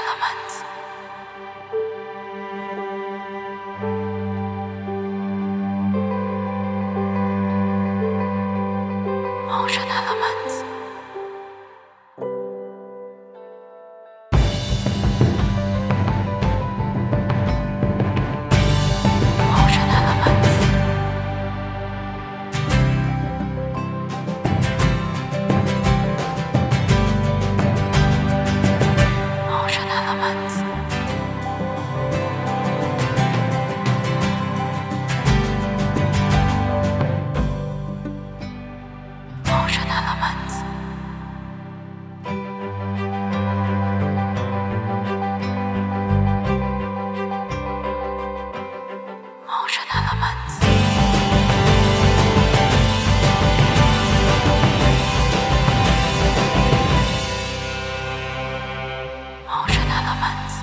Elements. Motion Elements. Motion Elements. Motion Elements. Motion Elements. Motion Elements. Motion Elements.